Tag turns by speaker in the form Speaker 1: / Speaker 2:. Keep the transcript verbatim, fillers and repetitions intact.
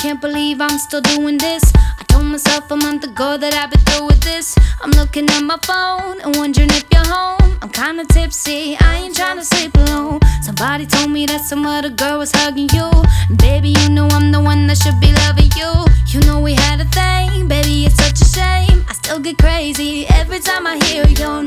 Speaker 1: can't believe I'm still doing this. I told myself a month ago that I'd be through with this. I'm looking at my phone and wondering if you're home. I'm kinda tipsy, I ain't tryna sleep alone. Somebody told me that some other girl was hugging you. And baby, you know I'm the one that should be loving you. You know we had a thing, baby, it's such a shame. I still get crazy every time I hear your name.